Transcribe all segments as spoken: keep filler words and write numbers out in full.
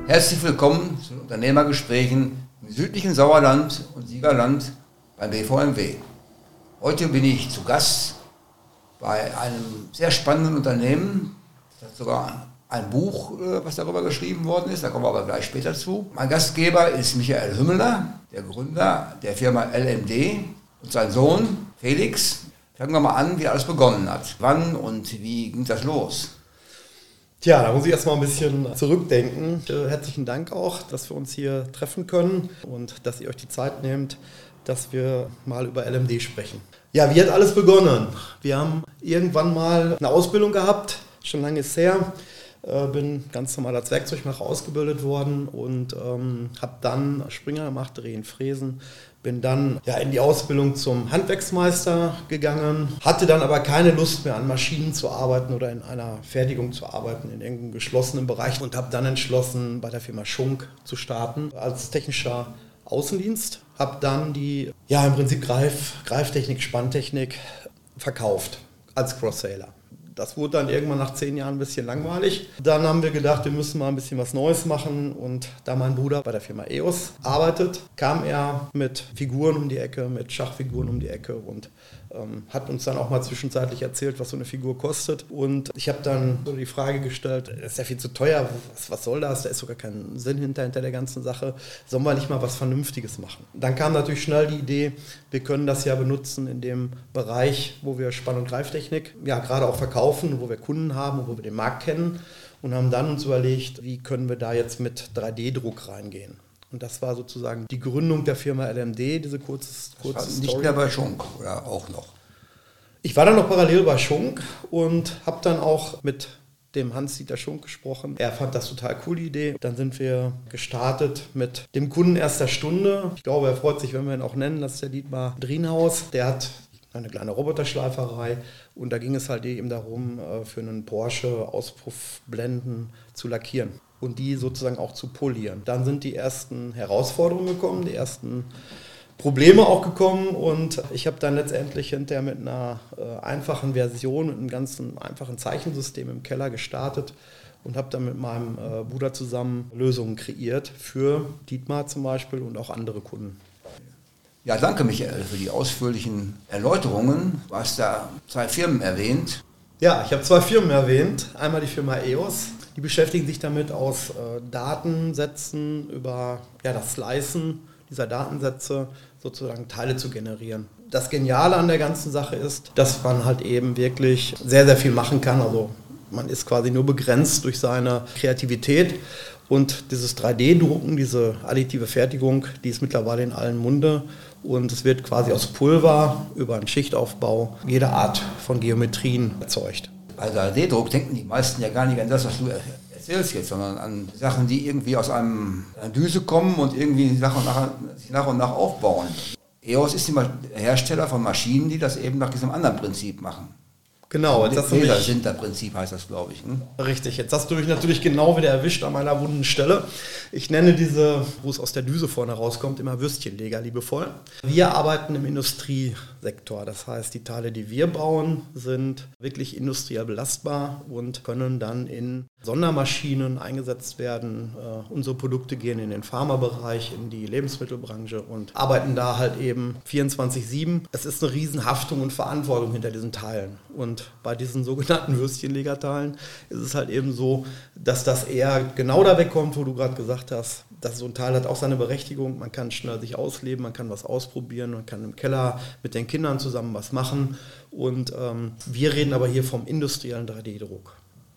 Herzlich willkommen zu den Unternehmergesprächen im südlichen Sauerland und Siegerland beim B V M W. Heute bin ich zu Gast bei einem sehr spannenden Unternehmen. Das hat sogar ein Buch, was darüber geschrieben worden ist, da kommen wir aber gleich später zu. Mein Gastgeber ist Michael Hümmeler, der Gründer der Firma L M D, und sein Sohn Felix. Fangen wir mal an, wie alles begonnen hat. Wann und wie ging das los? Tja, da muss ich erstmal ein bisschen zurückdenken. Herzlichen Dank auch, dass wir uns hier treffen können und dass ihr euch die Zeit nehmt, dass wir mal über L M D sprechen. Ja, wie hat alles begonnen? Wir haben irgendwann mal eine Ausbildung gehabt, schon lange ist es her. Bin ganz normal als Werkzeugmacher ausgebildet worden und ähm, habe dann Springer gemacht, Drehen, Fräsen. Bin dann ja, in die Ausbildung zum Handwerksmeister gegangen, hatte dann aber keine Lust mehr an Maschinen zu arbeiten oder in einer Fertigung zu arbeiten, in irgendeinem geschlossenen Bereich, und habe dann entschlossen, bei der Firma Schunk zu starten als technischer Außendienst. Habe dann die, ja im Prinzip Greif, Greiftechnik, Spanntechnik verkauft als Cross-Sailor. Das wurde dann irgendwann nach zehn Jahren ein bisschen langweilig. Dann haben wir gedacht, wir müssen mal ein bisschen was Neues machen. Und da mein Bruder bei der Firma E O S arbeitet, kam er mit Figuren um die Ecke, mit Schachfiguren um die Ecke und ähm, hat uns dann auch mal zwischenzeitlich erzählt, was so eine Figur kostet. Und ich habe dann so die Frage gestellt, das ist ja viel zu teuer, was, was soll das? Da ist sogar kein Sinn hinter, hinter der ganzen Sache. Sollen wir nicht mal was Vernünftiges machen? Dann kam natürlich schnell die Idee, wir können das ja benutzen in dem Bereich, wo wir Spann- und Greiftechnik ja gerade auch verkaufen, wo wir Kunden haben und wo wir den Markt kennen, und haben dann uns überlegt, wie können wir da jetzt mit drei D Druck reingehen. Und das war sozusagen die Gründung der Firma L M D, diese kurze, kurze Story. Nicht mehr bei Schunk, oder auch noch? Ich war dann noch parallel bei Schunk und habe dann auch mit dem Hans-Dieter Schunk gesprochen. Er fand das total cool, die Idee. Dann sind wir gestartet mit dem Kunden erster Stunde. Ich glaube, er freut sich, wenn wir ihn auch nennen. Das ist der Dietmar Drienhaus. Der hat eine kleine Roboterschleiferei, und da ging es halt eben darum, für einen Porsche Auspuffblenden zu lackieren und die sozusagen auch zu polieren. Dann sind die ersten Herausforderungen gekommen, die ersten Probleme auch gekommen, und ich habe dann letztendlich hinterher mit einer äh, einfachen Version, mit einem ganz einfachen Zeichensystem im Keller gestartet und habe dann mit meinem äh, Bruder zusammen Lösungen kreiert für Dietmar zum Beispiel und auch andere Kunden. Ja, danke Michael für die ausführlichen Erläuterungen. Du hast da zwei Firmen erwähnt. Ja, ich habe zwei Firmen erwähnt. Einmal die Firma E O S. Die beschäftigen sich damit, aus äh, Datensätzen über ja, das Slicen dieser Datensätze sozusagen Teile zu generieren. Das Geniale an der ganzen Sache ist, dass man halt eben wirklich sehr, sehr viel machen kann. Also man ist quasi nur begrenzt durch seine Kreativität. Und dieses drei D-Drucken, diese additive Fertigung, die ist mittlerweile in allen Munde. Und es wird quasi aus Pulver über einen Schichtaufbau jede Art von Geometrien erzeugt. Bei drei D-Druck denken die meisten ja gar nicht an das, was du erzählst jetzt, sondern an Sachen, die irgendwie aus einem, einer Düse kommen und irgendwie nach und nach, nach, und nach aufbauen. E O S ist der Hersteller von Maschinen, die das eben nach diesem anderen Prinzip machen. Genau, jetzt hast du mich, Lasersinter-Prinzip heißt das, glaube ich. Hm? Richtig, jetzt hast du mich natürlich genau wieder erwischt an meiner wunden Stelle. Ich nenne diese, wo es aus der Düse vorne rauskommt, immer Würstchenleger, liebevoll. Wir arbeiten im Industriesektor, das heißt, die Teile, die wir bauen, sind wirklich industriell belastbar und können dann in Sondermaschinen eingesetzt werden. Uh, unsere Produkte gehen in den Pharmabereich, in die Lebensmittelbranche und arbeiten da halt eben vierundzwanzig sieben. Es ist eine Riesenhaftung und Verantwortung hinter diesen Teilen. Und bei diesen sogenannten Würstchenlegerteilen ist es halt eben so, dass das eher genau da wegkommt, wo du gerade gesagt hast, dass so ein Teil hat auch seine Berechtigung. Man kann schnell sich ausleben, man kann was ausprobieren, man kann im Keller mit den Kindern zusammen was machen. Und ähm, wir reden aber hier vom industriellen drei D-Druck.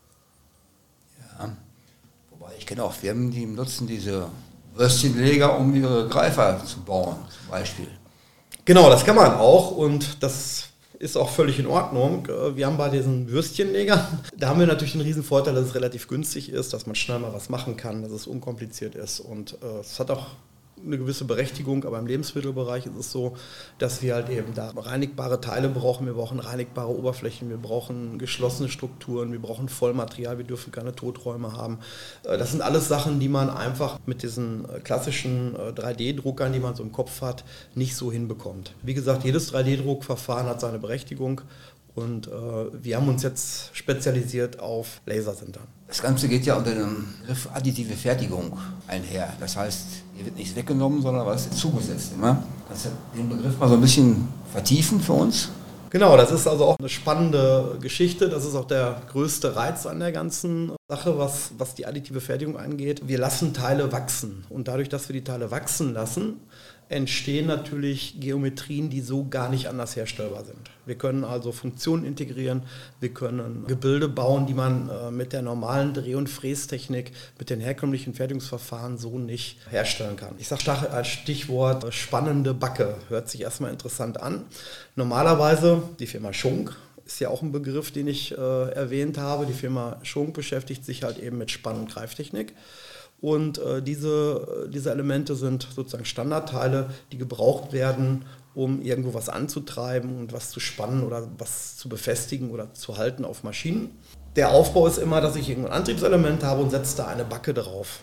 Ja, wobei ich kenne auch Firmen, die nutzen diese Würstchenleger, um ihre Greifer zu bauen, zum Beispiel. Genau, das kann man auch, und das ist auch völlig in Ordnung. Wir haben bei diesen Würstchenlegern, da haben wir natürlich den riesen Vorteil, dass es relativ günstig ist, dass man schnell mal was machen kann, dass es unkompliziert ist, und äh, es hat auch eine gewisse Berechtigung, aber im Lebensmittelbereich ist es so, dass wir halt eben da reinigbare Teile brauchen, wir brauchen reinigbare Oberflächen, wir brauchen geschlossene Strukturen, wir brauchen Vollmaterial, wir dürfen keine Toträume haben. Das sind alles Sachen, die man einfach mit diesen klassischen drei D-Druckern, die man so im Kopf hat, nicht so hinbekommt. Wie gesagt, jedes drei D-Druckverfahren hat seine Berechtigung. Und äh, wir haben uns jetzt spezialisiert auf Lasersintern. Das Ganze geht ja unter dem Begriff additive Fertigung einher. Das heißt, hier wird nichts weggenommen, sondern was ist zugesetzt immer. Kannst du den Begriff mal so ein bisschen vertiefen für uns? Genau, das ist also auch eine spannende Geschichte. Das ist auch der größte Reiz an der ganzen Sache, was, was die additive Fertigung angeht. Wir lassen Teile wachsen. Und dadurch, dass wir die Teile wachsen lassen, entstehen natürlich Geometrien, die so gar nicht anders herstellbar sind. Wir können also Funktionen integrieren, wir können Gebilde bauen, die man äh, mit der normalen Dreh- und Frästechnik, mit den herkömmlichen Fertigungsverfahren so nicht herstellen kann. Ich sage als Stichwort äh, spannende Backe, hört sich erstmal interessant an. Normalerweise die Firma Schunk, ist ja auch ein Begriff, den ich äh, erwähnt habe. Die Firma Schunk beschäftigt sich halt eben mit Spann- und Greiftechnik. Und äh, diese, diese Elemente sind sozusagen Standardteile, die gebraucht werden, um irgendwo was anzutreiben und was zu spannen oder was zu befestigen oder zu halten auf Maschinen. Der Aufbau ist immer, dass ich irgendein Antriebselement habe und setze da eine Backe drauf.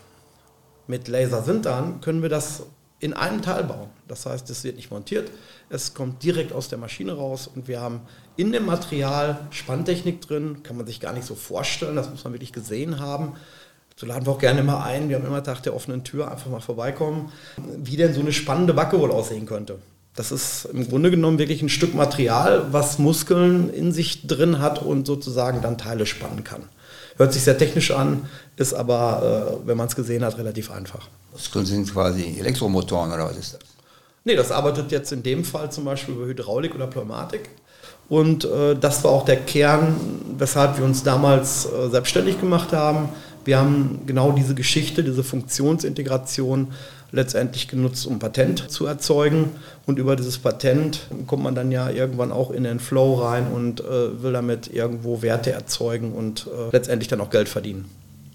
Mit Lasersintern können wir das in einem Teil bauen. Das heißt, es wird nicht montiert, es kommt direkt aus der Maschine raus und wir haben in dem Material Spanntechnik drin, kann man sich gar nicht so vorstellen, das muss man wirklich gesehen haben. So laden wir auch gerne mal ein, wir haben immer Tag der offenen Tür, einfach mal vorbeikommen, wie denn so eine spannende Backe wohl aussehen könnte. Das ist im Grunde genommen wirklich ein Stück Material, was Muskeln in sich drin hat und sozusagen dann Teile spannen kann. Hört sich sehr technisch an, ist aber, äh, wenn man es gesehen hat, relativ einfach. Muskeln sind quasi Elektromotoren oder was ist das? Nee, das arbeitet jetzt in dem Fall zum Beispiel über Hydraulik oder Pneumatik. Und äh, das war auch der Kern, weshalb wir uns damals äh, selbstständig gemacht haben. Wir haben genau diese Geschichte, diese Funktionsintegration letztendlich genutzt, um Patent zu erzeugen. Und über dieses Patent kommt man dann ja irgendwann auch in den Flow rein und äh, will damit irgendwo Werte erzeugen und äh, letztendlich dann auch Geld verdienen.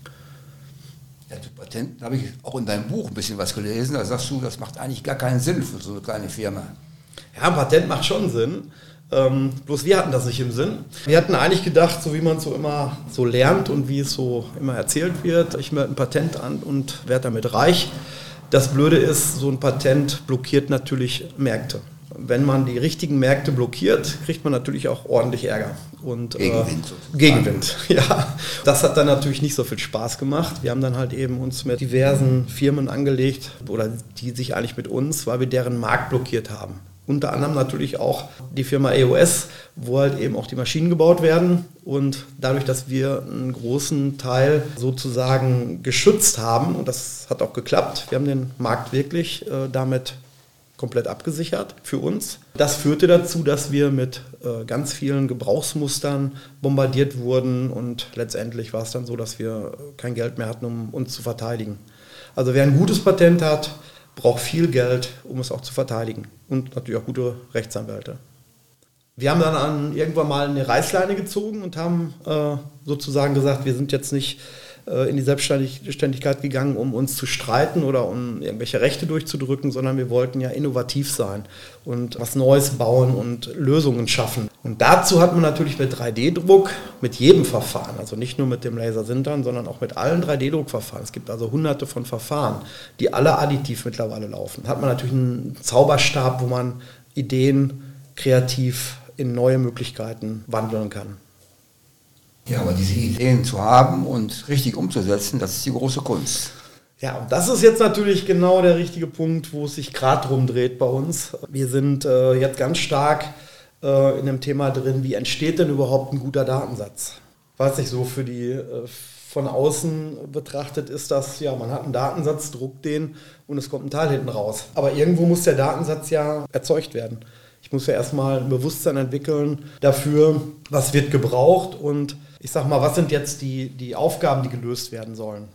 Ja, zu Patent habe ich auch in deinem Buch ein bisschen was gelesen. Da sagst du, das macht eigentlich gar keinen Sinn für so eine kleine Firma. Ja, ein Patent macht schon Sinn. Ähm, bloß wir hatten das nicht im Sinn. Wir hatten eigentlich gedacht, so wie man es so immer so lernt und wie es so immer erzählt wird, ich melde ein Patent an und werde damit reich. Das Blöde ist, so ein Patent blockiert natürlich Märkte. Wenn man die richtigen Märkte blockiert, kriegt man natürlich auch ordentlich Ärger. Und, Gegenwind. Äh, Gegenwind, ja. Das hat dann natürlich nicht so viel Spaß gemacht. Wir haben dann halt eben uns mit diversen Firmen angelegt, oder die sich eigentlich mit uns, weil wir deren Markt blockiert haben. Unter anderem natürlich auch die Firma E O S, wo halt eben auch die Maschinen gebaut werden. Und dadurch, dass wir einen großen Teil sozusagen geschützt haben, und das hat auch geklappt, wir haben den Markt wirklich äh, damit komplett abgesichert für uns. Das führte dazu, dass wir mit äh, ganz vielen Gebrauchsmustern bombardiert wurden und letztendlich war es dann so, dass wir kein Geld mehr hatten, um uns zu verteidigen. Also wer ein gutes Patent hat, braucht viel Geld, um es auch zu verteidigen und natürlich auch gute Rechtsanwälte. Wir haben dann an, irgendwann mal eine Reißleine gezogen und haben äh, sozusagen gesagt, wir sind jetzt nicht äh, in die Selbstständigkeit gegangen, um uns zu streiten oder um irgendwelche Rechte durchzudrücken, sondern wir wollten ja innovativ sein und was Neues bauen und Lösungen schaffen. Und dazu hat man natürlich mit drei D Druck, mit jedem Verfahren, also nicht nur mit dem Lasersintern, sondern auch mit allen drei D Druckverfahren. Es gibt also hunderte von Verfahren, die alle additiv mittlerweile laufen. Hat man natürlich einen Zauberstab, wo man Ideen kreativ in neue Möglichkeiten wandeln kann. Ja, aber diese Ideen zu haben und richtig umzusetzen, das ist die große Kunst. Ja, und das ist jetzt natürlich genau der richtige Punkt, wo es sich gerade drum dreht bei uns. Wir sind äh, jetzt ganz stark äh, in dem Thema drin, wie entsteht denn überhaupt ein guter Datensatz? Weiß nicht, so für die äh, von außen betrachtet ist das, ja, man hat einen Datensatz, druckt den und es kommt ein Teil hinten raus. Aber irgendwo muss der Datensatz ja erzeugt werden. Ich muss ja erstmal ein Bewusstsein entwickeln dafür, was wird gebraucht und ich sag mal, was sind jetzt die, die Aufgaben, die gelöst werden sollen.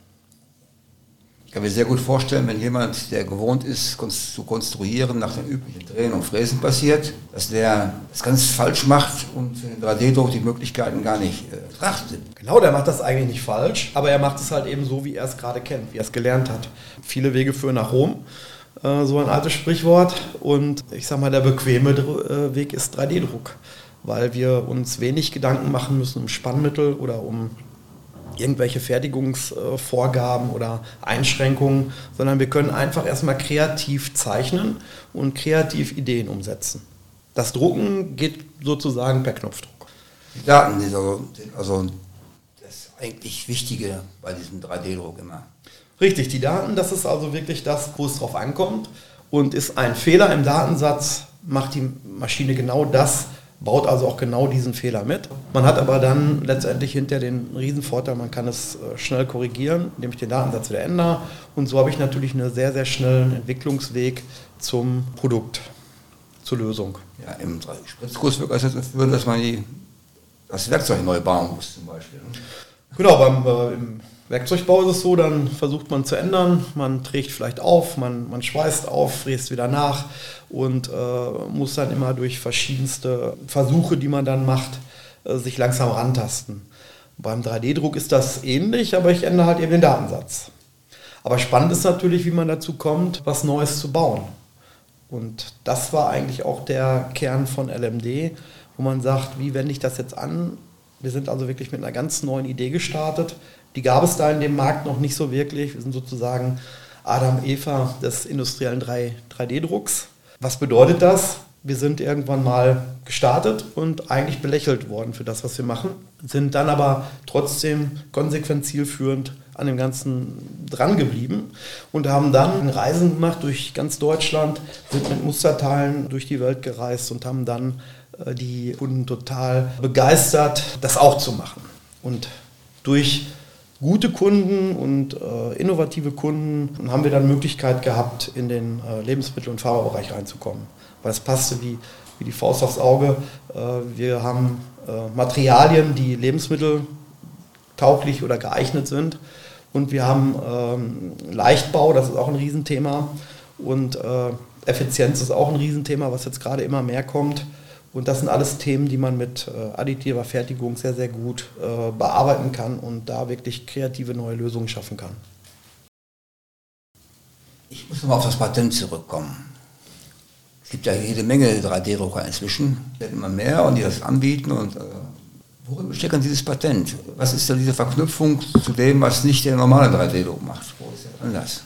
Ich kann mir sehr gut vorstellen, wenn jemand, der gewohnt ist, zu konstruieren, nach den üblichen Drehen und Fräsen passiert, dass der das ganz falsch macht und für den drei D Druck die Möglichkeiten gar nicht äh, betrachtet. Genau, der macht das eigentlich nicht falsch, aber er macht es halt eben so, wie er es gerade kennt, wie er es gelernt hat. Viele Wege führen nach Rom. So ein altes Sprichwort und ich sag mal, der bequeme Weg ist drei D Druck, weil wir uns wenig Gedanken machen müssen um Spannmittel oder um irgendwelche Fertigungsvorgaben oder Einschränkungen, sondern wir können einfach erstmal kreativ zeichnen und kreativ Ideen umsetzen. Das Drucken geht sozusagen per Knopfdruck. Die Daten sind also, sind also das eigentlich Wichtige bei diesem drei D Druck immer. Richtig, die Daten, das ist also wirklich das, wo es drauf ankommt. Und ist ein Fehler im Datensatz, macht die Maschine genau das, baut also auch genau diesen Fehler mit. Man hat aber dann letztendlich hinter den Riesenvorteil, man kann es schnell korrigieren, indem ich den Datensatz wieder ändere. Und so habe ich natürlich einen sehr, sehr schnellen Entwicklungsweg zum Produkt, zur Lösung. Ja, im Spritzguss wird das dazu führen, dass man die, das Werkzeug neu bauen muss zum Beispiel. Genau, beim äh, im Werkzeugbau ist es so, dann versucht man zu ändern, man trägt vielleicht auf, man, man schweißt auf, fräst wieder nach und äh, muss dann immer durch verschiedenste Versuche, die man dann macht, äh, sich langsam rantasten. Beim drei D Druck ist das ähnlich, aber ich ändere halt eben den Datensatz. Aber spannend ist natürlich, wie man dazu kommt, was Neues zu bauen. Und das war eigentlich auch der Kern von L M D, wo man sagt, wie wende ich das jetzt an? Wir sind also wirklich mit einer ganz neuen Idee gestartet. Die gab es da in dem Markt noch nicht so wirklich. Wir sind sozusagen Adam, Eva des industriellen drei D Drucks. Was bedeutet das? Wir sind irgendwann mal gestartet und eigentlich belächelt worden für das, was wir machen, sind dann aber trotzdem konsequent zielführend an dem Ganzen dran geblieben und haben dann Reisen gemacht durch ganz Deutschland, sind mit Musterteilen durch die Welt gereist und haben dann äh, die Kunden total begeistert, das auch zu machen. Und durch gute Kunden und äh, innovative Kunden haben wir dann Möglichkeit gehabt, in den äh, Lebensmittel- und Pharmabereich reinzukommen. Weil es passte wie, wie die Faust aufs Auge. Äh, wir haben äh, Materialien, die lebensmitteltauglich oder geeignet sind. Und wir haben ähm, Leichtbau, das ist auch ein Riesenthema. Und äh, Effizienz ist auch ein Riesenthema, was jetzt gerade immer mehr kommt. Und das sind alles Themen, die man mit äh, additiver Fertigung sehr, sehr gut äh, bearbeiten kann und da wirklich kreative neue Lösungen schaffen kann. Ich muss nochmal auf das Patent zurückkommen. Es gibt ja jede Menge drei D Drucker inzwischen, es werden immer mehr und die das anbieten. Und äh, worin besteht denn dieses Patent? Was ist denn diese Verknüpfung zu dem, was nicht der normale drei D Druck macht? Wo ist das anders?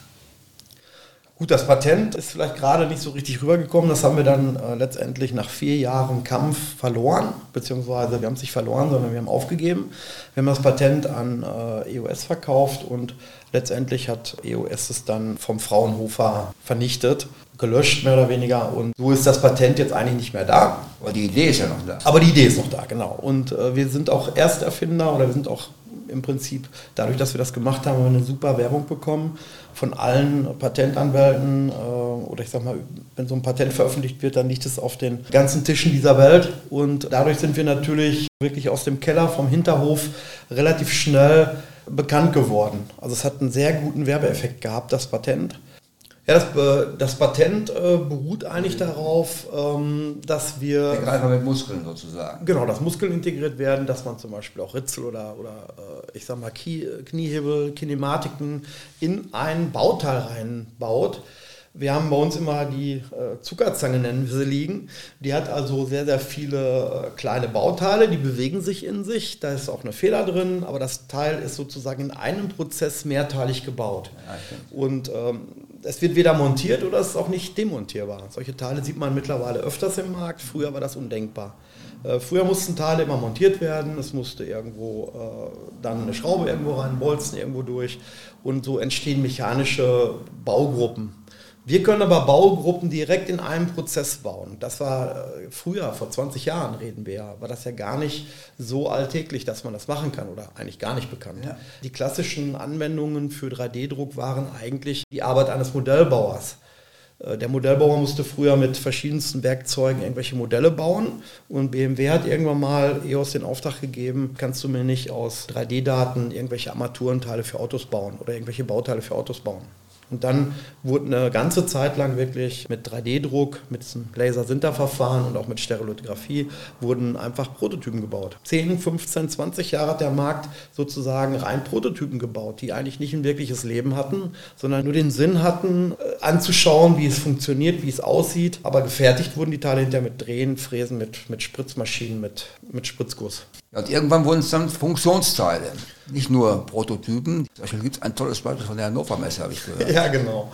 Gut, das Patent ist vielleicht gerade nicht so richtig rübergekommen. Das haben wir dann äh, letztendlich nach vier Jahren Kampf verloren, beziehungsweise wir haben es nicht verloren, sondern wir haben aufgegeben. Wir haben das Patent an äh, E O S verkauft und letztendlich hat E O S es dann vom Fraunhofer vernichtet, gelöscht mehr oder weniger. Und so ist das Patent jetzt eigentlich nicht mehr da. Aber die Idee ist ja noch da. Aber die Idee ist noch da, genau. Und äh, wir sind auch Ersterfinder oder wir sind auch im Prinzip, dadurch, dass wir das gemacht haben, haben wir eine super Werbung bekommen von allen Patentanwälten äh, oder ich sag mal, wenn so ein Patent veröffentlicht wird, dann liegt es auf den ganzen Tischen dieser Welt und dadurch sind wir natürlich wirklich aus dem Keller vom Hinterhof relativ schnell bekannt geworden. Also es hat einen sehr guten Werbeeffekt gehabt, das Patent. Ja, das, das Patent äh, beruht eigentlich darauf, ähm, dass wir... Der Greifer mit Muskeln sozusagen. Genau, dass Muskeln integriert werden, dass man zum Beispiel auch Ritzel oder, oder äh, ich sag mal Kie, Kniehebel, Kinematiken in ein Bauteil reinbaut. Wir haben bei uns immer die äh, Zuckerzange, nennen wir sie, liegen. Die hat also sehr, sehr viele äh, kleine Bauteile, die bewegen sich in sich. Da ist auch eine Feder drin, aber das Teil ist sozusagen in einem Prozess mehrteilig gebaut. Ja, und ähm, es wird weder montiert oder es ist auch nicht demontierbar. Solche Teile sieht man mittlerweile öfters im Markt. Früher war das undenkbar. Äh, früher mussten Teile immer montiert werden. Es musste irgendwo äh, dann eine Schraube irgendwo rein, Bolzen irgendwo durch. Und so entstehen mechanische Baugruppen. Wir können aber Baugruppen direkt in einem Prozess bauen. Das war äh, früher, vor zwanzig Jahren reden wir ja, war das ja gar nicht so alltäglich, dass man das machen kann oder eigentlich gar nicht bekannt. Ja. Die klassischen Anwendungen für drei D Druck waren eigentlich die Arbeit eines Modellbauers. Äh, der Modellbauer musste früher mit verschiedensten Werkzeugen irgendwelche Modelle bauen und B M W hat irgendwann mal E O S den Auftrag gegeben, kannst du mir nicht aus drei D Daten irgendwelche Armaturenteile für Autos bauen oder irgendwelche Bauteile für Autos bauen. Und dann wurde eine ganze Zeit lang wirklich mit drei D Druck, mit diesem Laser-Sinter-Verfahren und auch mit Stereolithografie wurden einfach Prototypen gebaut. zehn, fünfzehn, zwanzig Jahre hat der Markt sozusagen rein Prototypen gebaut, die eigentlich nicht ein wirkliches Leben hatten, sondern nur den Sinn hatten, anzuschauen, wie es funktioniert, wie es aussieht. Aber gefertigt wurden die Teile hinterher mit Drehen, Fräsen, mit, mit Spritzmaschinen, mit, mit Spritzguss. Ja, und irgendwann wurden es dann Funktionsteile, nicht nur Prototypen. Zum Beispiel gibt es ein tolles Beispiel von der Hannover Messe, habe ich gehört. Ja, genau.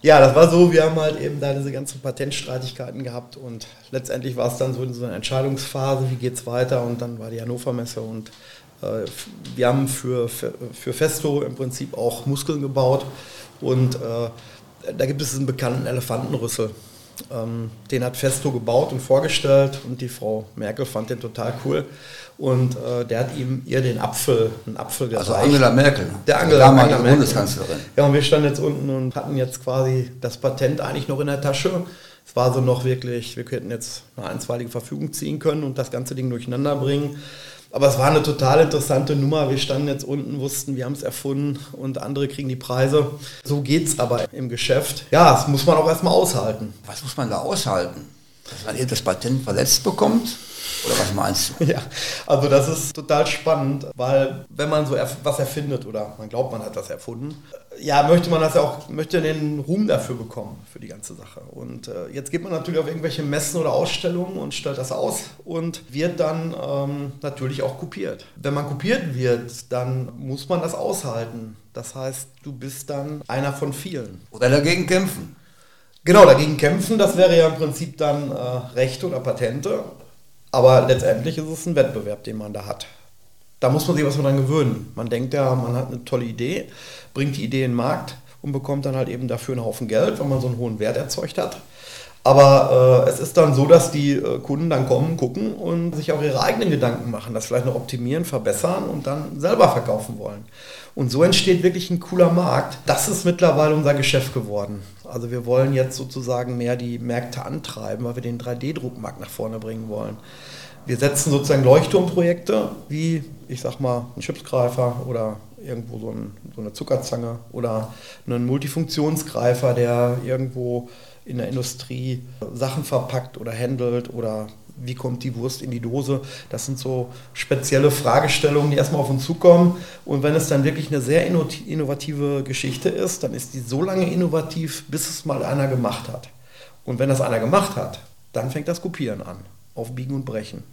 Ja, das war so, wir haben halt eben da diese ganzen Patentstreitigkeiten gehabt und letztendlich war es dann so in so einer Entscheidungsphase, wie geht's weiter, und dann war die Hannover Messe und äh, wir haben für, für, für Festo im Prinzip auch Muskeln gebaut und äh, da gibt es diesen bekannten Elefantenrüssel. Ähm, den hat Festo gebaut und vorgestellt und die Frau Merkel fand den total cool und äh, der hat ihm ihr den Apfel, einen Apfel gereicht. Also Angela Merkel, der Angela, damalige Angela Bundeskanzlerin. Ja, und wir standen jetzt unten und hatten jetzt quasi das Patent eigentlich noch in der Tasche. Es war so noch wirklich, wir könnten jetzt eine einstweilige Verfügung ziehen können und das ganze Ding durcheinander bringen. Aber es war eine total interessante Nummer. Wir standen jetzt unten, wussten, wir haben es erfunden und andere kriegen die Preise. So geht es aber im Geschäft. Ja, das muss man auch erstmal aushalten. Was muss man da aushalten? Dass man eben das Patent verletzt bekommt? Oder was meinst du? Ja, also das ist total spannend, weil wenn man so erf- was erfindet oder man glaubt, man hat das erfunden, ja, möchte man das ja auch, möchte den Ruhm dafür bekommen, für die ganze Sache. Und äh, jetzt geht man natürlich auf irgendwelche Messen oder Ausstellungen und stellt das aus und wird dann ähm, natürlich auch kopiert. Wenn man kopiert wird, dann muss man das aushalten. Das heißt, du bist dann einer von vielen. Oder dagegen kämpfen. Genau, dagegen kämpfen, das wäre ja im Prinzip dann äh, Rechte oder Patente. Aber letztendlich ist es ein Wettbewerb, den man da hat. Da muss man sich was dran gewöhnen. Man denkt ja, man hat eine tolle Idee, bringt die Idee in den Markt und bekommt dann halt eben dafür einen Haufen Geld, weil man so einen hohen Wert erzeugt hat. Aber äh, es ist dann so, dass die äh, Kunden dann kommen, gucken und sich auch ihre eigenen Gedanken machen, das vielleicht noch optimieren, verbessern und dann selber verkaufen wollen. Und so entsteht wirklich ein cooler Markt. Das ist mittlerweile unser Geschäft geworden. Also wir wollen jetzt sozusagen mehr die Märkte antreiben, weil wir den drei D Druckmarkt nach vorne bringen wollen. Wir setzen sozusagen Leuchtturmprojekte wie, ich sag mal, ein Chipsgreifer oder irgendwo so, ein, so eine Zuckerzange oder einen Multifunktionsgreifer, der irgendwo in der Industrie Sachen verpackt oder handelt oder wie kommt die Wurst in die Dose. Das sind so spezielle Fragestellungen, die erstmal auf uns zukommen. Und wenn es dann wirklich eine sehr innovative Geschichte ist, dann ist die so lange innovativ, bis es mal einer gemacht hat. Und wenn das einer gemacht hat, dann fängt das Kopieren an, auf Biegen und Brechen.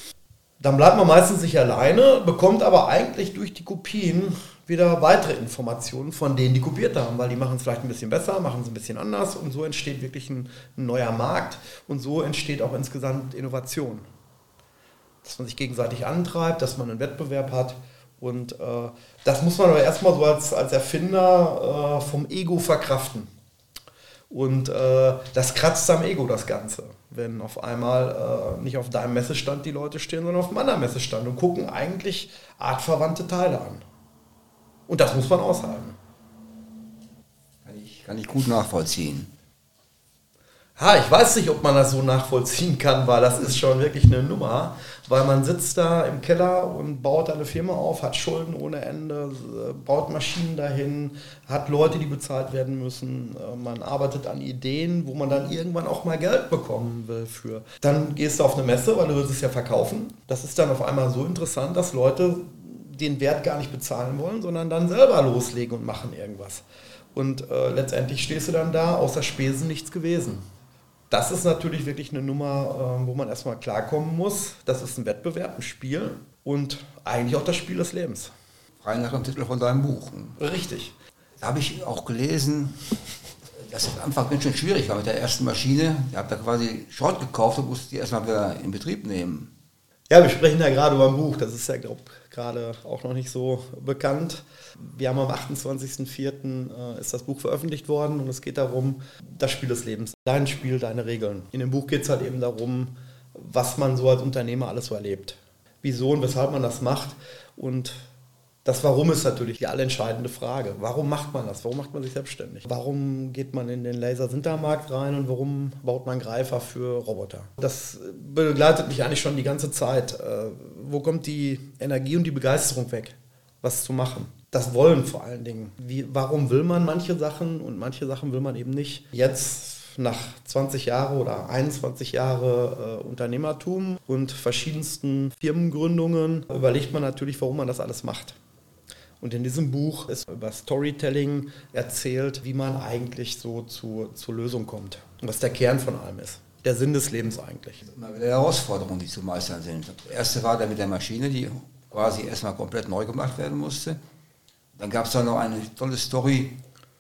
Dann bleibt man meistens nicht alleine, bekommt aber eigentlich durch die Kopien wieder weitere Informationen von denen, die kopiert haben, weil die machen es vielleicht ein bisschen besser, machen es ein bisschen anders und so entsteht wirklich ein, ein neuer Markt und so entsteht auch insgesamt Innovation. Dass man sich gegenseitig antreibt, dass man einen Wettbewerb hat und äh, das muss man aber erstmal so als, als Erfinder äh, vom Ego verkraften. Und äh, das kratzt am Ego, das Ganze. Wenn auf einmal äh, nicht auf deinem Messestand die Leute stehen, sondern auf einem anderen Messestand und gucken eigentlich artverwandte Teile an. Und das muss man aushalten. Kann ich, kann ich gut nachvollziehen. Ha, ich weiß nicht, ob man das so nachvollziehen kann, weil das ist schon wirklich eine Nummer. Weil man sitzt da im Keller und baut eine Firma auf, hat Schulden ohne Ende, baut Maschinen dahin, hat Leute, die bezahlt werden müssen. Man arbeitet an Ideen, wo man dann irgendwann auch mal Geld bekommen will für. Dann gehst du auf eine Messe, weil du willst es ja verkaufen. Das ist dann auf einmal so interessant, dass Leute den Wert gar nicht bezahlen wollen, sondern dann selber loslegen und machen irgendwas. Und äh, letztendlich stehst du dann da, außer Spesen nichts gewesen. Das ist natürlich wirklich eine Nummer, äh, wo man erstmal klarkommen muss. Das ist ein Wettbewerb, ein Spiel und eigentlich auch das Spiel des Lebens. Frei nach dem Titel von deinem Buch. Richtig. Da habe ich auch gelesen, dass es am Anfang ganz schön schwierig war mit der ersten Maschine. Ihr habt da quasi Schrott gekauft und musstet die erstmal wieder in Betrieb nehmen. Ja, wir sprechen ja gerade über ein Buch, das ist ja, glaube ich, gerade auch noch nicht so bekannt. Wir haben am achtundzwanzigsten vierten äh, ist das Buch veröffentlicht worden und es geht darum, das Spiel des Lebens, dein Spiel, deine Regeln. In dem Buch geht es halt eben darum, was man so als Unternehmer alles so erlebt. Wieso und weshalb man das macht und das Warum ist natürlich die allentscheidende Frage. Warum macht man das? Warum macht man sich selbstständig? Warum geht man in den Laser-Sintermarkt rein und warum baut man Greifer für Roboter? Das begleitet mich eigentlich schon die ganze Zeit. Wo kommt die Energie und die Begeisterung weg, was zu machen? Das Wollen vor allen Dingen. Wie, warum will man manche Sachen und manche Sachen will man eben nicht? Jetzt nach zwanzig Jahren oder einundzwanzig Jahre äh, Unternehmertum und verschiedensten Firmengründungen überlegt man natürlich, warum man das alles macht. Und in diesem Buch ist über Storytelling erzählt, wie man eigentlich so zu, zur Lösung kommt. Und was der Kern von allem ist. Der Sinn des Lebens eigentlich. Immer wieder Herausforderungen, die zu meistern sind. Das erste war der mit der Maschine, die quasi erstmal komplett neu gemacht werden musste. Dann gab es da noch eine tolle Story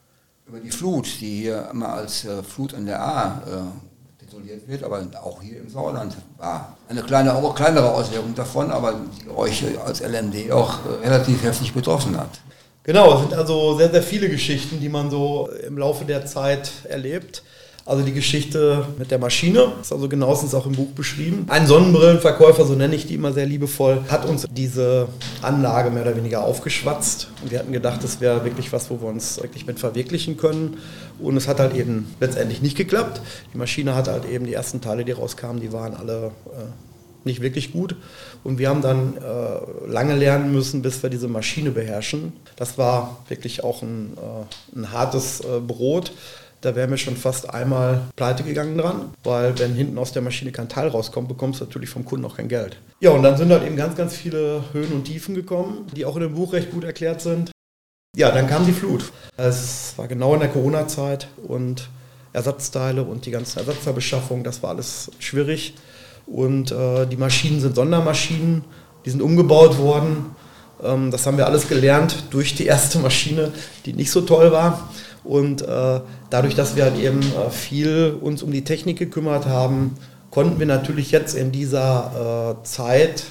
über die Flut, die hier immer als äh, Flut an der A äh, tituliert wird, aber auch hier im Sauerland war eine kleine, auch kleinere Auswirkung davon, aber die euch als L M D auch äh, relativ heftig betroffen hat. Genau, es sind also sehr, sehr viele Geschichten, die man so im Laufe der Zeit erlebt. Also die Geschichte mit der Maschine ist also genauestens auch im Buch beschrieben. Ein Sonnenbrillenverkäufer, so nenne ich die immer sehr liebevoll, hat uns diese Anlage mehr oder weniger aufgeschwatzt. Und wir hatten gedacht, das wäre wirklich was, wo wir uns wirklich mit verwirklichen können. Und es hat halt eben letztendlich nicht geklappt. Die Maschine hat halt eben die ersten Teile, die rauskamen, die waren alle äh, nicht wirklich gut. Und wir haben dann äh, lange lernen müssen, bis wir diese Maschine beherrschen. Das war wirklich auch ein, äh, ein hartes äh, Brot. Da wären wir schon fast einmal pleite gegangen dran, weil wenn hinten aus der Maschine kein Teil rauskommt, bekommst du natürlich vom Kunden auch kein Geld. Ja, und dann sind halt eben ganz, ganz viele Höhen und Tiefen gekommen, die auch in dem Buch recht gut erklärt sind. Ja, dann kam die Flut. Es war genau in der Corona-Zeit und Ersatzteile und die ganze Ersatzteilbeschaffung, das war alles schwierig. Und äh, die Maschinen sind Sondermaschinen, die sind umgebaut worden. Ähm, das haben wir alles gelernt durch die erste Maschine, die nicht so toll war. Und äh, dadurch, dass wir halt eben äh, viel uns um die Technik gekümmert haben, konnten wir natürlich jetzt in dieser äh, Zeit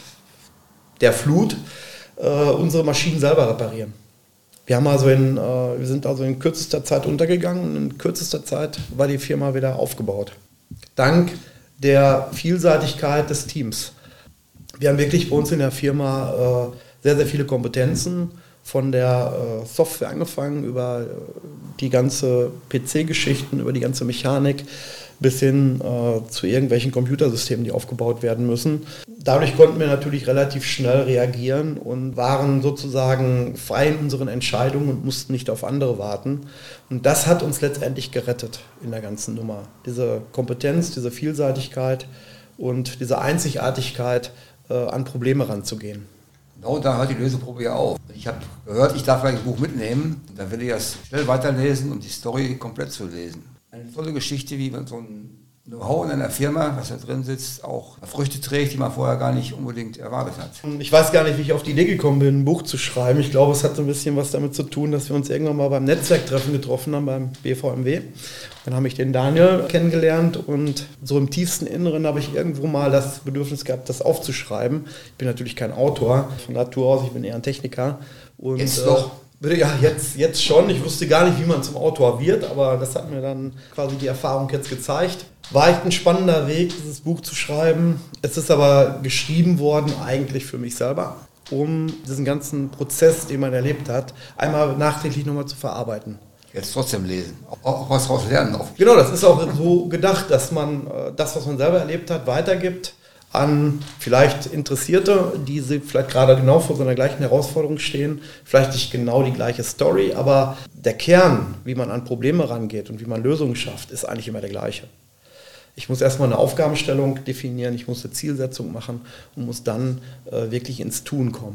der Flut äh, unsere Maschinen selber reparieren. Wir, haben also in, äh, wir sind also in kürzester Zeit untergegangen und in kürzester Zeit war die Firma wieder aufgebaut. Dank der Vielseitigkeit des Teams. Wir haben wirklich bei uns in der Firma äh, sehr, sehr viele Kompetenzen. Von der äh, Software angefangen, über äh, die ganze P C-Geschichten, über die ganze Mechanik bis hin äh, zu irgendwelchen Computersystemen, die aufgebaut werden müssen. Dadurch konnten wir natürlich relativ schnell reagieren und waren sozusagen frei in unseren Entscheidungen und mussten nicht auf andere warten. Und das hat uns letztendlich gerettet in der ganzen Nummer. Diese Kompetenz, diese Vielseitigkeit und diese Einzigartigkeit, äh, an Probleme ranzugehen. Genau da hört die Löseprobe ja auf. Ich habe gehört, ich darf gleich das Buch mitnehmen. Dann will ich das schnell weiterlesen und die Story komplett zu lesen. Eine tolle Geschichte, wie man so ein Know-how in einer Firma, was da drin sitzt, auch Früchte trägt, die man vorher gar nicht unbedingt erwartet hat. Ich weiß gar nicht, wie ich auf die Idee gekommen bin, ein Buch zu schreiben. Ich glaube, es hat so ein bisschen was damit zu tun, dass wir uns irgendwann mal beim Netzwerktreffen getroffen haben, beim B V M W. Dann habe ich den Daniel kennengelernt und so im tiefsten Inneren habe ich irgendwo mal das Bedürfnis gehabt, das aufzuschreiben. Ich bin natürlich kein Autor von Natur aus, ich bin eher ein Techniker. Und, jetzt doch? Äh, ja, jetzt, jetzt schon. Ich wusste gar nicht, wie man zum Autor wird, aber das hat mir dann quasi die Erfahrung jetzt gezeigt. War echt ein spannender Weg, dieses Buch zu schreiben. Es ist aber geschrieben worden eigentlich für mich selber, um diesen ganzen Prozess, den man erlebt hat, einmal nachträglich nochmal zu verarbeiten. Jetzt trotzdem lesen, auch was daraus lernen. Genau, das ist auch so gedacht, dass man äh, das, was man selber erlebt hat, weitergibt an vielleicht Interessierte, die vielleicht gerade genau vor so einer gleichen Herausforderung stehen, vielleicht nicht genau die gleiche Story, aber der Kern, wie man an Probleme rangeht und wie man Lösungen schafft, ist eigentlich immer der gleiche. Ich muss erstmal eine Aufgabenstellung definieren, ich muss eine Zielsetzung machen und muss dann äh, wirklich ins Tun kommen.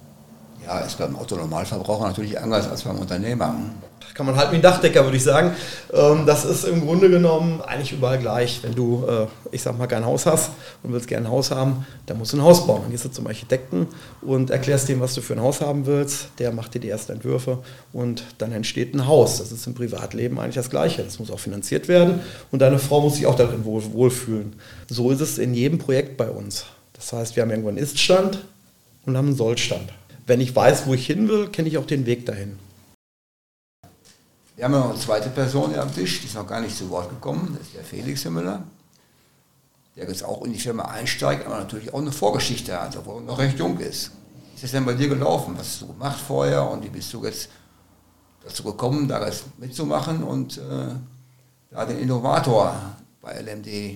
Ja, ist beim Autonormalverbraucher natürlich anders als beim Unternehmer. Das kann man halt wie ein Dachdecker, würde ich sagen. Ähm, das ist im Grunde genommen eigentlich überall gleich. Wenn du, äh, ich sag mal, kein Haus hast und willst gerne ein Haus haben, dann musst du ein Haus bauen. Dann gehst du zum Architekten und erklärst dem, was du für ein Haus haben willst. Der macht dir die ersten Entwürfe und dann entsteht ein Haus. Das ist im Privatleben eigentlich das Gleiche. Das muss auch finanziert werden und deine Frau muss sich auch darin wohl, wohlfühlen. So ist es in jedem Projekt bei uns. Das heißt, wir haben irgendwo einen Ist-Stand und haben einen Soll-Stand. Wenn ich weiß, wo ich hin will, kenne ich auch den Weg dahin. Wir haben ja noch eine zweite Person hier am Tisch, die ist noch gar nicht zu Wort gekommen, das ist der Felix Müller, der jetzt auch in die Firma einsteigt, aber natürlich auch eine Vorgeschichte hat, obwohl er noch recht jung ist. Wie ist das denn bei dir gelaufen? Was hast du gemacht vorher und wie bist du jetzt dazu gekommen, da das mitzumachen und äh, da den Innovator bei L M D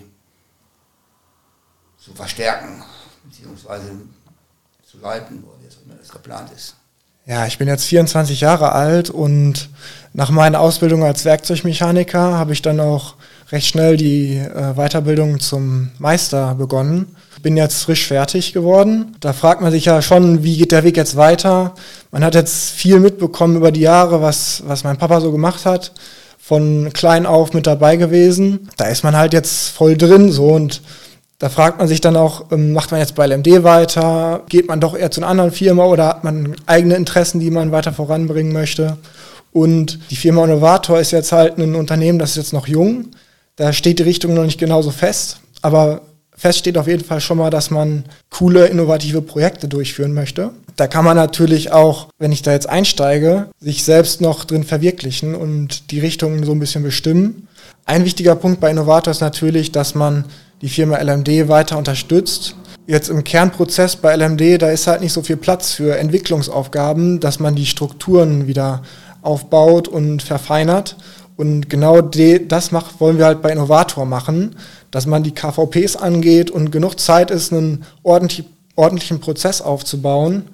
zu verstärken, beziehungsweise zu leiten, wo jetzt immer das geplant ist? Ja, ich bin jetzt vierundzwanzig Jahre alt und nach meiner Ausbildung als Werkzeugmechaniker habe ich dann auch recht schnell die äh, Weiterbildung zum Meister begonnen. Bin jetzt frisch fertig geworden. Da fragt man sich ja schon, wie geht der Weg jetzt weiter? Man hat jetzt viel mitbekommen über die Jahre, was, was mein Papa so gemacht hat. Von klein auf mit dabei gewesen. Da ist man halt jetzt voll drin so und da fragt man sich dann auch, macht man jetzt bei L M D weiter, geht man doch eher zu einer anderen Firma oder hat man eigene Interessen, die man weiter voranbringen möchte? Und die Firma Innovator ist jetzt halt ein Unternehmen, das ist jetzt noch jung. Da steht die Richtung noch nicht genauso fest. Aber fest steht auf jeden Fall schon mal, dass man coole, innovative Projekte durchführen möchte. Da kann man natürlich auch, wenn ich da jetzt einsteige, sich selbst noch drin verwirklichen und die Richtung so ein bisschen bestimmen. Ein wichtiger Punkt bei Innovator ist natürlich, dass man die Firma L M D weiter unterstützt. Jetzt im Kernprozess bei L M D, da ist halt nicht so viel Platz für Entwicklungsaufgaben, dass man die Strukturen wieder aufbaut und verfeinert. Und genau de, das macht, wollen wir halt bei Innovator machen, dass man die K V Ps angeht und genug Zeit ist, einen ordentlich, ordentlichen Prozess aufzubauen.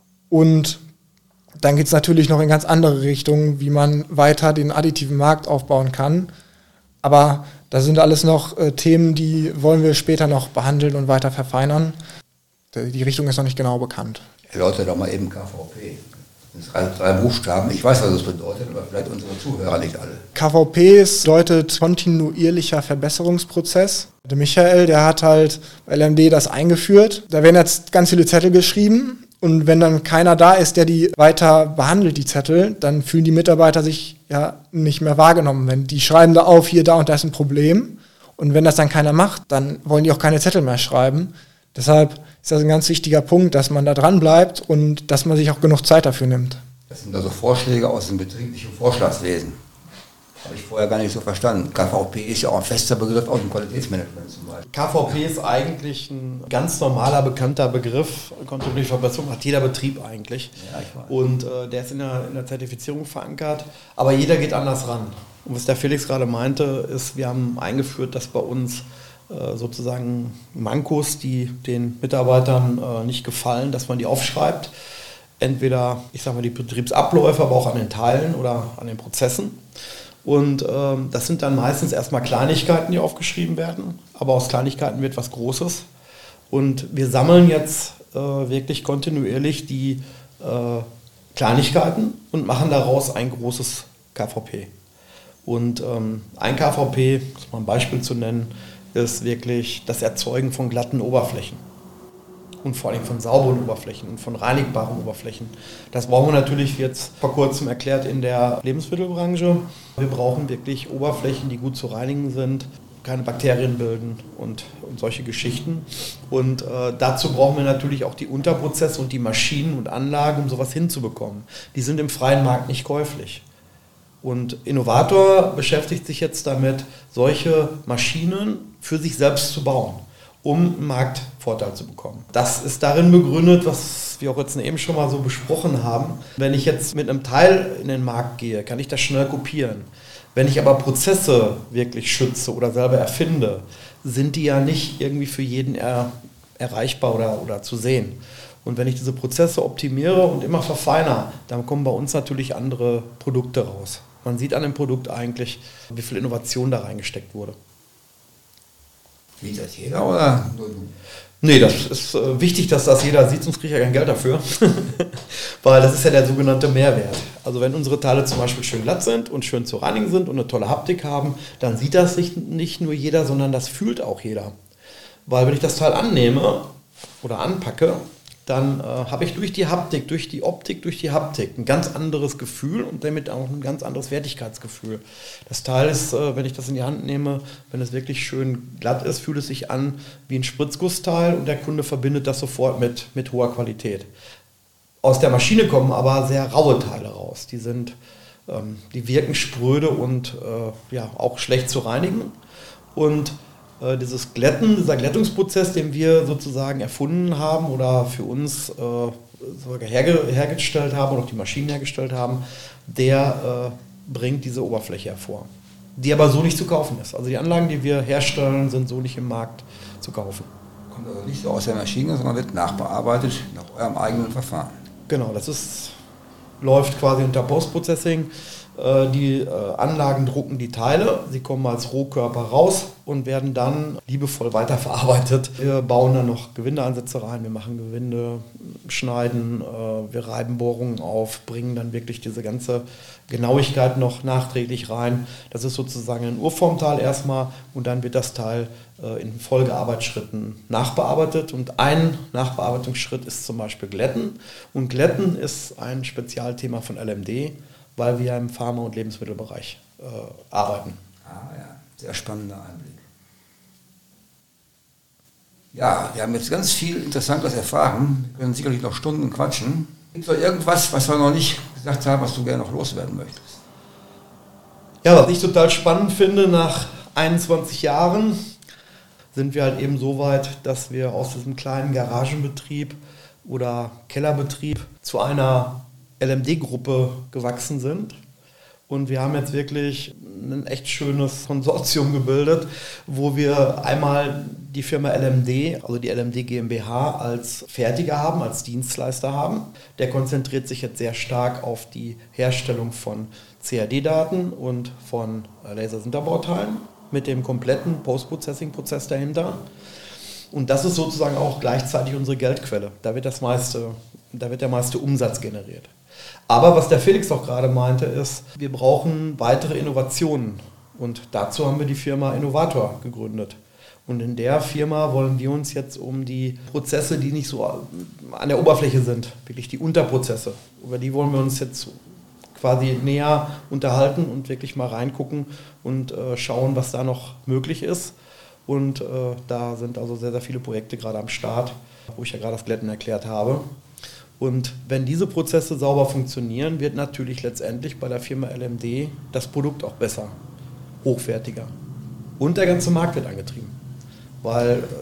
Und dann geht es natürlich noch in ganz andere Richtungen, wie man weiter den additiven Markt aufbauen kann. Aber das sind alles noch äh, Themen, die wollen wir später noch behandeln und weiter verfeinern. Die Richtung ist noch nicht genau bekannt. Erläutert doch mal eben K V P. Das sind drei, drei Buchstaben. Ich weiß, was das bedeutet, aber vielleicht unsere Zuhörer nicht alle. K V P bedeutet kontinuierlicher Verbesserungsprozess. Der Michael, der hat halt bei L M D das eingeführt. Da werden jetzt ganz viele Zettel geschrieben. Und wenn dann keiner da ist, der die weiter behandelt, die Zettel, dann fühlen die Mitarbeiter sich ja nicht mehr wahrgenommen. Wenn die schreiben da auf, hier, da und da ist ein Problem. Und wenn das dann keiner macht, dann wollen die auch keine Zettel mehr schreiben. Deshalb ist das ein ganz wichtiger Punkt, dass man da dran bleibt und dass man sich auch genug Zeit dafür nimmt. Das sind also Vorschläge aus dem betrieblichen Vorschlagswesen. Habe ich vorher gar nicht so verstanden. K V P ist ja auch ein fester Begriff aus dem Qualitätsmanagement zum Beispiel. K V P ist eigentlich ein ganz normaler, bekannter Begriff. Kontinuierliche Verbesserung hat jeder Betrieb eigentlich. Ja, ich weiß. Und äh, der ist in der, in der Zertifizierung verankert. Aber jeder geht anders ran. Und was der Felix gerade meinte, ist, wir haben eingeführt, dass bei uns äh, sozusagen Mankos, die den Mitarbeitern äh, nicht gefallen, dass man die aufschreibt. Entweder, ich sage mal, die Betriebsabläufe, aber auch an den Teilen oder an den Prozessen. Und ähm, das sind dann meistens erstmal Kleinigkeiten, die aufgeschrieben werden, aber aus Kleinigkeiten wird was Großes. Und wir sammeln jetzt äh, wirklich kontinuierlich die äh, Kleinigkeiten und machen daraus ein großes K V P. Und ähm, ein K V P, um mal ein Beispiel zu nennen, ist wirklich das Erzeugen von glatten Oberflächen. Und vor allem von sauberen Oberflächen und von reinigbaren Oberflächen. Das brauchen wir natürlich jetzt vor kurzem erklärt in der Lebensmittelbranche. Wir brauchen wirklich Oberflächen, die gut zu reinigen sind, keine Bakterien bilden und, und solche Geschichten. Und äh, dazu brauchen wir natürlich auch die Unterprozesse und die Maschinen und Anlagen, um sowas hinzubekommen. Die sind im freien Markt nicht käuflich. Und Innovator beschäftigt sich jetzt damit, solche Maschinen für sich selbst zu bauen, um einen Marktvorteil zu bekommen. Das ist darin begründet, was wir auch jetzt eben schon mal so besprochen haben. Wenn ich jetzt mit einem Teil in den Markt gehe, kann ich das schnell kopieren. Wenn ich aber Prozesse wirklich schütze oder selber erfinde, sind die ja nicht irgendwie für jeden er, erreichbar oder, oder zu sehen. Und wenn ich diese Prozesse optimiere und immer verfeinere, dann kommen bei uns natürlich andere Produkte raus. Man sieht an dem Produkt eigentlich, wie viel Innovation da reingesteckt wurde. Sieht das jeder oder nur du? Nee, das ist äh, wichtig, dass das jeder sieht, sonst kriege ich ja kein Geld dafür. Weil das ist ja der sogenannte Mehrwert. Also wenn unsere Teile zum Beispiel schön glatt sind und schön zu reinigen sind und eine tolle Haptik haben, dann sieht das nicht, nicht nur jeder, sondern das fühlt auch jeder. Weil wenn ich das Teil annehme oder anpacke, dann äh, habe ich durch die Haptik, durch die Optik, durch die Haptik ein ganz anderes Gefühl und damit auch ein ganz anderes Wertigkeitsgefühl. Das Teil ist, äh, wenn ich das in die Hand nehme, wenn es wirklich schön glatt ist, fühlt es sich an wie ein Spritzgussteil und der Kunde verbindet das sofort mit, mit hoher Qualität. Aus der Maschine kommen aber sehr raue Teile raus. Die sind, ähm, die wirken spröde und äh, ja, auch schlecht zu reinigen. Und dieses Glätten, dieser Glättungsprozess, den wir sozusagen erfunden haben oder für uns äh, sogar herge- hergestellt haben oder auch die Maschinen hergestellt haben, der äh, bringt diese Oberfläche hervor, die aber so nicht zu kaufen ist. Also die Anlagen, die wir herstellen, sind so nicht im Markt zu kaufen. Kommt also nicht so aus der Maschine, sondern wird nachbearbeitet nach eurem eigenen Verfahren. Genau, das ist, läuft quasi unter Post-Processing. Die Anlagen drucken die Teile, sie kommen als Rohkörper raus und werden dann liebevoll weiterverarbeitet. Wir bauen dann noch Gewindeansätze rein, wir machen Gewinde, schneiden, wir reiben Bohrungen auf, bringen dann wirklich diese ganze Genauigkeit noch nachträglich rein. Das ist sozusagen ein Urformteil erstmal und dann wird das Teil in Folgearbeitsschritten nachbearbeitet und ein Nachbearbeitungsschritt ist zum Beispiel Glätten und Glätten ist ein Spezialthema von L M D. weil wir im Pharma- und Lebensmittelbereich äh, arbeiten. Ah ja, sehr spannender Einblick. Ja, wir haben jetzt ganz viel Interessantes erfahren. Wir können sicherlich noch Stunden quatschen. Gibt es noch irgendwas, was wir noch nicht gesagt haben, was du gerne noch loswerden möchtest? Ja, was ich total spannend finde, nach einundzwanzig Jahren sind wir halt eben so weit, dass wir aus diesem kleinen Garagenbetrieb oder Kellerbetrieb zu einer L M D-Gruppe gewachsen sind. Und wir haben jetzt wirklich ein echt schönes Konsortium gebildet, wo wir einmal die Firma L M D, also die L M D GmbH, als Fertiger haben, als Dienstleister haben. Der konzentriert sich jetzt sehr stark auf die Herstellung von C A D-Daten und von Lasersinterbauteilen mit dem kompletten Post-Processing-Prozess dahinter. Und das ist sozusagen auch gleichzeitig unsere Geldquelle. Da wird das meiste, da wird der meiste Umsatz generiert. Aber was der Felix auch gerade meinte, ist, wir brauchen weitere Innovationen. Und dazu haben wir die Firma Innovator gegründet. Und in der Firma wollen wir uns jetzt um die Prozesse, die nicht so an der Oberfläche sind, wirklich die Unterprozesse, über die wollen wir uns jetzt quasi näher unterhalten und wirklich mal reingucken und äh, schauen, was da noch möglich ist. Und äh, da sind also sehr, sehr viele Projekte gerade am Start, wo ich ja gerade das Glätten erklärt habe. Und wenn diese Prozesse sauber funktionieren, wird natürlich letztendlich bei der Firma L M D das Produkt auch besser, hochwertiger. Und der ganze Markt wird angetrieben. Weil äh,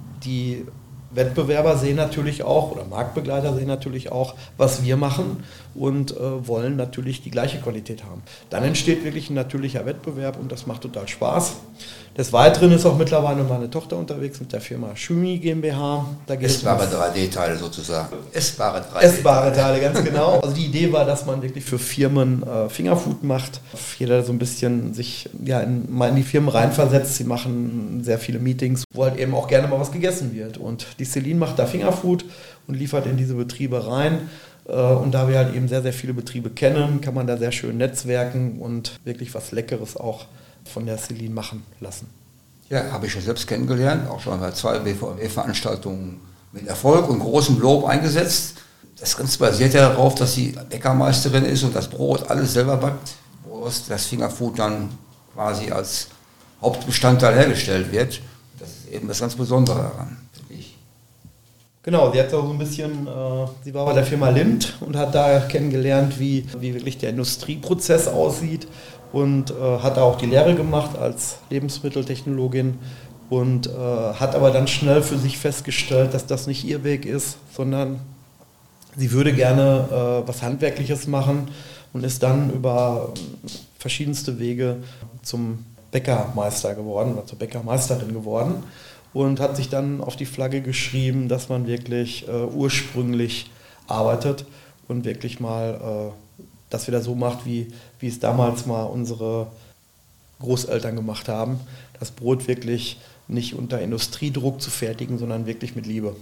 die Wettbewerber sehen natürlich auch, oder Marktbegleiter sehen natürlich auch, was wir machen und äh, wollen natürlich die gleiche Qualität haben. Dann entsteht wirklich ein natürlicher Wettbewerb und das macht total Spaß. Des Weiteren ist auch mittlerweile meine Tochter unterwegs mit der Firma Schumi GmbH. Da geht Essbare es drei D-Teile sozusagen. Essbare drei D-Teile. Essbare Teile, ganz genau. Also die Idee war, dass man wirklich für Firmen äh, Fingerfood macht. Jeder so ein bisschen sich ja, in, mal in die Firmen reinversetzt. Sie machen sehr viele Meetings, wo halt eben auch gerne mal was gegessen wird. Und die Celine macht da Fingerfood und liefert in diese Betriebe rein. Äh, und da wir halt eben sehr, sehr viele Betriebe kennen, kann man da sehr schön netzwerken und wirklich was Leckeres auch von der Celine machen lassen. Ja, habe ich schon selbst kennengelernt, auch schon bei zwei B V M W-Veranstaltungen mit Erfolg und großem Lob eingesetzt. Das Ganze basiert ja darauf, dass sie Bäckermeisterin ist und das Brot alles selber backt, wo das Fingerfood dann quasi als Hauptbestandteil hergestellt wird. Das ist eben das ganz Besondere daran, finde ich. Genau, sie hat so ein bisschen, äh, sie war bei der Firma Lindt und hat da kennengelernt, wie, wie wirklich der Industrieprozess aussieht. Und äh, hat auch die Lehre gemacht als Lebensmitteltechnologin und äh, hat aber dann schnell für sich festgestellt, dass das nicht ihr Weg ist, sondern sie würde gerne äh, was Handwerkliches machen und ist dann über verschiedenste Wege zum Bäckermeister geworden oder zur Bäckermeisterin geworden und hat sich dann auf die Flagge geschrieben, dass man wirklich äh, ursprünglich arbeitet und wirklich mal äh, das wieder so macht, wie, wie es damals mal unsere Großeltern gemacht haben. Das Brot wirklich nicht unter Industriedruck zu fertigen, sondern wirklich mit Liebe.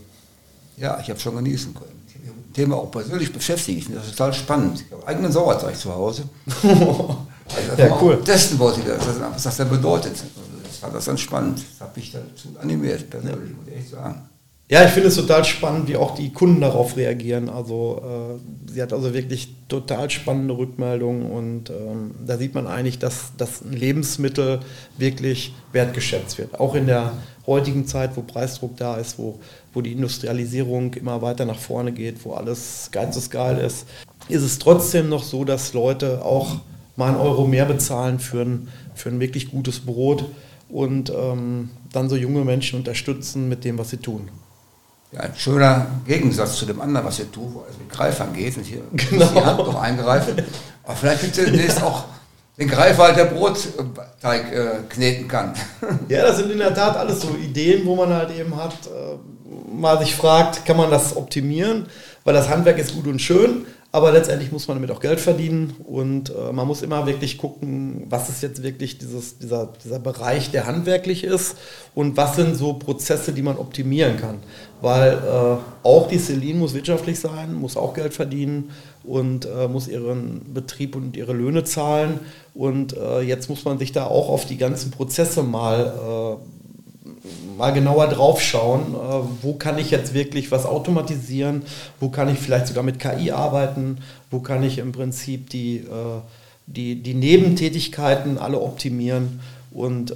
Ja, ich habe schon genießen können. Ich habe mich mit dem Thema auch persönlich beschäftigt. Ich finde das total spannend. Ich habe eigenen Sauerteig zu Hause. Also ja, cool. Testen wollte ich das, was das denn bedeutet. Das war das dann spannend. Das hat mich dazu animiert, persönlich, muss ich echt sagen. Ja, ich finde es total spannend, wie auch die Kunden darauf reagieren. Also äh, sie hat also wirklich total spannende Rückmeldungen und ähm, da sieht man eigentlich, dass, dass ein Lebensmittel wirklich wertgeschätzt wird. Auch in der heutigen Zeit, wo Preisdruck da ist, wo, wo die Industrialisierung immer weiter nach vorne geht, wo alles Geiz ist geil ist, ist es trotzdem noch so, dass Leute auch mal einen Euro mehr bezahlen für ein, für ein wirklich gutes Brot und ähm, dann so junge Menschen unterstützen mit dem, was sie tun. Ja, ein schöner Gegensatz zu dem anderen, was ihr tut, wo es mit Greifern geht. Und hier genau. ist die Hand noch eingreifen. Aber vielleicht gibt es demnächst auch den Greifer, halt der Brotteig äh, kneten kann. Ja, das sind in der Tat alles so Ideen, wo man halt eben hat, äh, mal sich fragt, kann man das optimieren? Weil das Handwerk ist gut und schön, aber letztendlich muss man damit auch Geld verdienen und äh, man muss immer wirklich gucken, was ist jetzt wirklich dieses, dieser, dieser Bereich, der handwerklich ist und was sind so Prozesse, die man optimieren kann. Weil äh, auch die Celine muss wirtschaftlich sein, muss auch Geld verdienen und äh, muss ihren Betrieb und ihre Löhne zahlen und äh, jetzt muss man sich da auch auf die ganzen Prozesse mal äh, mal genauer drauf schauen, äh, wo kann ich jetzt wirklich was automatisieren, wo kann ich vielleicht sogar mit K I arbeiten, wo kann ich im Prinzip die, äh, die, die Nebentätigkeiten alle optimieren und äh,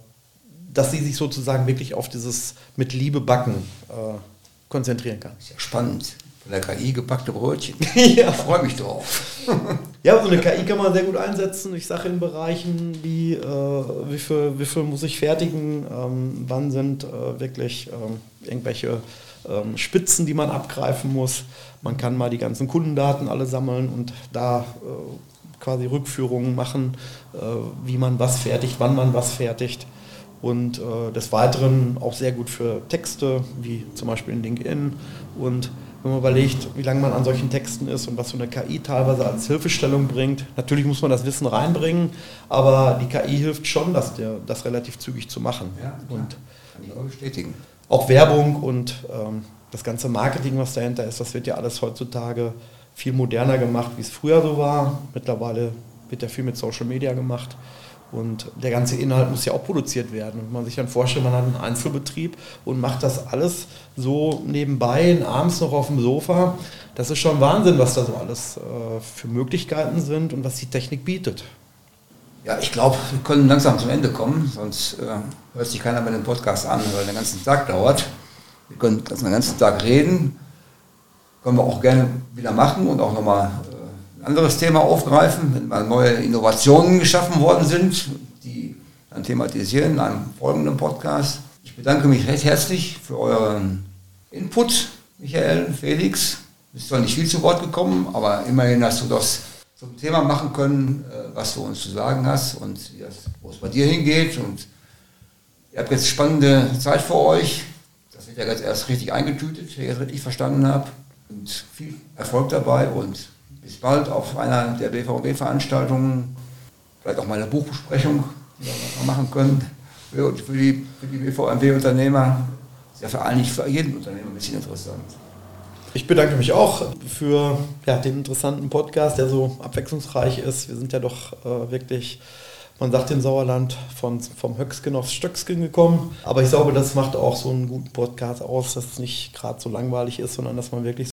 dass sie sich sozusagen wirklich auf dieses mit Liebe backen äh, konzentrieren kann. Ist ja spannend. Von der K I gebackte Brötchen. Ja. Ich freue mich drauf. Ja, so eine K I kann man sehr gut einsetzen. Ich sage in Bereichen wie, äh, wie, viel, wie viel muss ich fertigen, ähm, wann sind äh, wirklich ähm, irgendwelche ähm, Spitzen, die man abgreifen muss. Man kann mal die ganzen Kundendaten alle sammeln und da äh, quasi Rückführungen machen, äh, wie man was fertigt, wann man was fertigt. Und äh, des Weiteren auch sehr gut für Texte, wie zum Beispiel in LinkedIn. Und wenn man überlegt, wie lange man an solchen Texten ist und was so eine K I teilweise als Hilfestellung bringt, natürlich muss man das Wissen reinbringen, aber die K I hilft schon, das, der, das relativ zügig zu machen. Ja, und kann ich auch bestätigen. Auch Werbung und ähm, das ganze Marketing, was dahinter ist, das wird ja alles heutzutage viel moderner gemacht, wie es früher so war. Mittlerweile wird ja viel mit Social Media gemacht. Und der ganze Inhalt muss ja auch produziert werden. Und man sich dann vorstellt, man hat einen Einzelbetrieb und macht das alles so nebenbei, abends noch auf dem Sofa. Das ist schon Wahnsinn, was da so alles äh, für Möglichkeiten sind und was die Technik bietet. Ja, ich glaube, wir können langsam zum Ende kommen, sonst äh, hört sich keiner mehr den Podcast an, weil der ganze Tag dauert. Wir können den ganzen Tag reden, können wir auch gerne wieder machen und auch nochmal ein anderes Thema aufgreifen, wenn mal neue Innovationen geschaffen worden sind, die dann thematisieren in einem folgenden Podcast. Ich bedanke mich recht herzlich für euren Input, Michael, Felix. Du bist zwar nicht viel zu Wort gekommen, aber immerhin hast du das zum Thema machen können, was du uns zu sagen hast und wo es bei dir hingeht. Und ihr habt jetzt spannende Zeit vor euch. Das wird ja jetzt erst richtig eingetütet, wenn ich das richtig verstanden habe. Und viel Erfolg dabei und bis bald auf einer der B V B-Veranstaltungen, vielleicht auch mal eine Buchbesprechung, die wir machen können, für die, für die B V M W-Unternehmer. Ist ja für eigentlich für jeden Unternehmer ein bisschen interessant. Ich bedanke mich auch für ja, den interessanten Podcast, der so abwechslungsreich ist. Wir sind ja doch äh, wirklich, man sagt im Sauerland, von, vom Höcksken aufs Stöcksken gekommen. Aber ich glaube, das macht auch so einen guten Podcast aus, dass es nicht gerade so langweilig ist, sondern dass man wirklich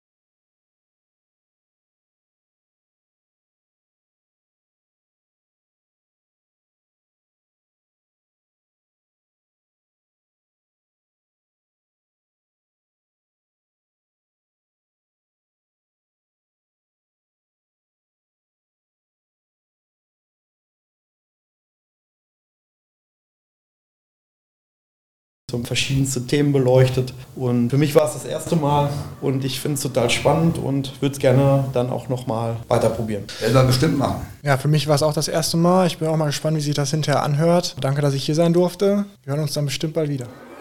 verschiedenste Themen beleuchtet. Und für mich war es das erste Mal und ich finde es total spannend und würde es gerne dann auch nochmal weiter probieren. Werden wir bestimmt machen. Ja, für mich war es auch das erste Mal. Ich bin auch mal gespannt, wie sich das hinterher anhört. Danke, dass ich hier sein durfte. Wir hören uns dann bestimmt bald wieder.